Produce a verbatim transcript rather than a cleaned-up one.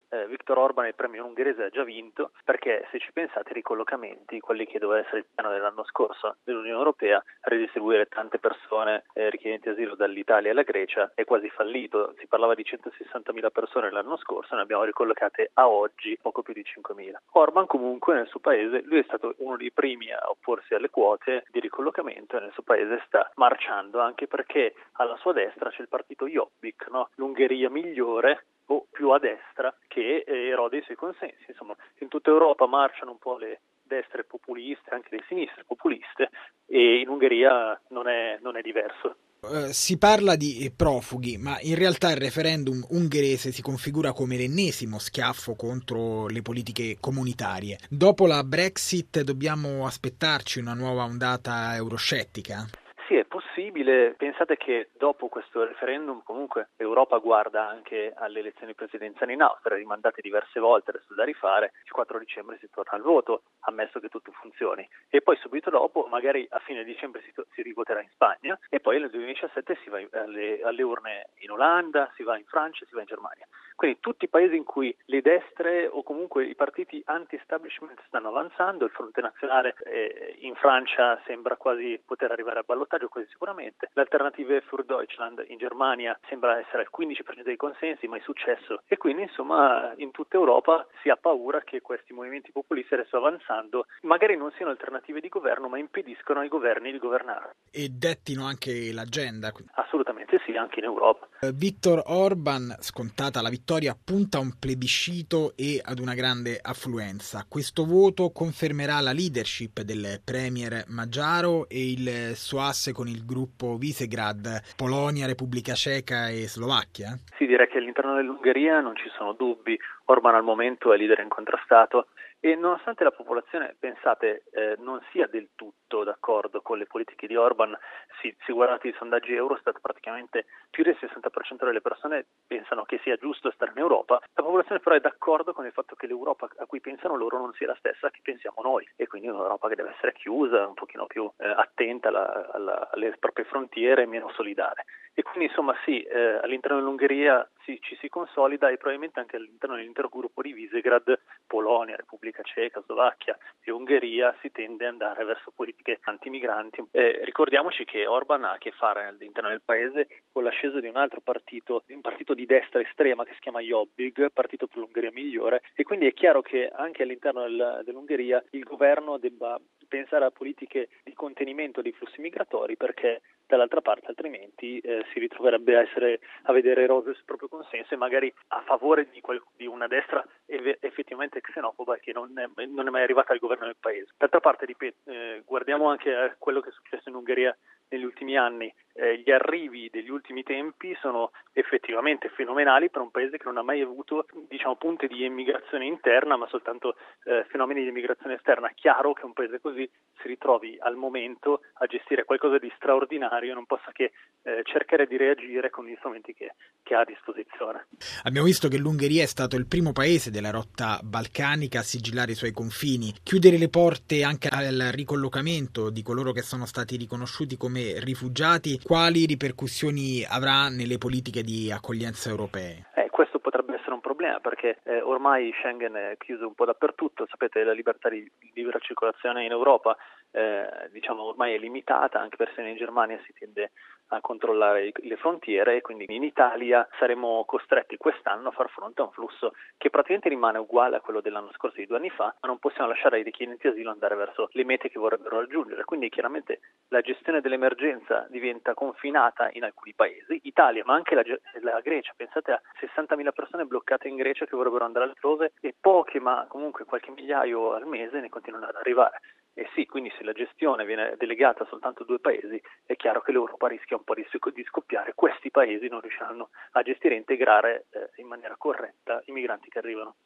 eh, Viktor Orban il premio ungherese ha già vinto, perché se ci pensate i ricollocamenti, quelli che doveva essere il piano dell'anno scorso dell'Unione Europea, ridistribuire tante persone eh, richiedenti asilo dall'Italia alla Grecia, è quasi fallito. Si parlava di centosessantamila persone l'anno scorso, ne abbiamo ricollocate a oggi poco più di cinquemila. Orban comunque nel suo paese, lui è stato uno dei primi a opporsi alle quote di ricollocamento e nel suo paese sta marciando, anche perché alla sua destra c'è il partito Jobbik, no? L'Ungheria migliore, o più a destra, che eh, erode i suoi consensi. Insomma, in tutta Europa marciano un po' le destre populiste, anche le sinistre populiste, e in Ungheria non è, non è diverso. Uh, si parla di profughi, ma in realtà il referendum ungherese si configura come l'ennesimo schiaffo contro le politiche comunitarie. Dopo la Brexit dobbiamo aspettarci una nuova ondata euroscettica? Sì, è possibile. Pensate che dopo questo referendum comunque l'Europa guarda anche alle elezioni presidenziali in Austria, rimandate diverse volte, adesso da rifare. Il quattro dicembre si torna al voto, ammesso che tutto funzioni. E poi subito dopo, magari a fine dicembre si, si rivoterà in Spagna e poi nel duemiladiciassette si va alle, alle urne in Olanda, si va in Francia, si va in Germania. Quindi tutti i paesi in cui le destre o comunque i partiti anti-establishment stanno avanzando, il Fronte Nazionale eh, in Francia sembra quasi poter arrivare al ballottaggio, quasi sicuramente. L'Alternative für Deutschland in Germania sembra essere al quindici per cento dei consensi, ma è successo. E quindi insomma in tutta Europa si ha paura che questi movimenti populisti adesso avanzando magari non siano alternative di governo, ma impediscono ai governi di governare. E dettino anche l'agenda. Assolutamente sì, anche in Europa. Viktor Orban, scontata la vittoria, punta a un plebiscito e ad una grande affluenza. Questo voto confermerà la leadership del premier Magyaro e il suo asse con il gruppo Visegrad, Polonia, Repubblica Ceca e Slovacchia? Sì, direi che all'interno dell'Ungheria non ci sono dubbi. Orban al momento è leader incontrastato e nonostante la popolazione, pensate, eh, non sia del tutto d'accordo con le politiche di Orban, si, si guardate i sondaggi Eurostat, praticamente più del sessanta per cento delle persone pensano che sia giusto stare in Europa, la popolazione però è d'accordo con il fatto che l'Europa a cui pensano loro non sia la stessa che pensiamo noi, e quindi un'Europa che deve essere chiusa, un pochino più eh, attenta alla, alla, alle proprie frontiere, meno solidale. E quindi insomma sì, eh, all'interno dell'Ungheria si, ci si consolida e probabilmente anche all'interno dell'intero gruppo di Visegrad, Polonia, Repubblica Ceca, Slovacchia e Ungheria si tende ad andare verso politiche antimigranti. Eh, ricordiamoci che Orban ha a che fare all'interno del paese con l'ascesa di un altro partito, un partito di destra estrema che si chiama Jobbik, Partito per l'Ungheria Migliore, e quindi è chiaro che anche all'interno del, dell'Ungheria il governo debba pensare a politiche di contenimento dei flussi migratori, perché dall'altra parte altrimenti eh, si ritroverebbe a, essere, a vedere eroso il proprio consenso e magari a favore di, quel, di una destra ev- effettivamente xenofoba che non è, non è mai arrivata al governo del paese. D'altra parte, ripeto, eh, guardiamo anche a quello che è successo in Ungheria negli ultimi anni. Eh, gli arrivi degli ultimi tempi sono effettivamente fenomenali per un paese che non ha mai avuto, diciamo, punte di immigrazione interna, ma soltanto eh, fenomeni di immigrazione esterna. Chiaro che un paese così si ritrovi al momento a gestire qualcosa di straordinario e non possa che eh, cercare di reagire con gli strumenti che, che ha a disposizione. Abbiamo visto che l'Ungheria è stato il primo paese della rotta balcanica a sigillare i suoi confini. Chiudere le porte anche al ricollocamento di coloro che sono stati riconosciuti come rifugiati, quali ripercussioni avrà nelle politiche di accoglienza europee? Eh, questo potrebbe essere un problema perché eh, ormai Schengen è chiuso un po' dappertutto, sapete, la libertà di libera circolazione in Europa eh, diciamo ormai è limitata, anche persino in Germania si tende a controllare le frontiere e quindi in Italia saremo costretti quest'anno a far fronte a un flusso che praticamente rimane uguale a quello dell'anno scorso di due anni fa, ma non possiamo lasciare i richiedenti asilo andare verso le mete che vorrebbero raggiungere, quindi chiaramente la gestione dell'emergenza diventa confinata in alcuni paesi, Italia ma anche la, la Grecia, pensate a sessantamila persone bloccate in Grecia che vorrebbero andare altrove e poche ma comunque qualche migliaio al mese ne continuano ad arrivare. E sì, quindi se la gestione viene delegata soltanto a due paesi, è chiaro che l'Europa rischia un po' di, di scoppiare. Questi paesi non riusciranno a gestire e integrare eh, in maniera corretta i migranti che arrivano.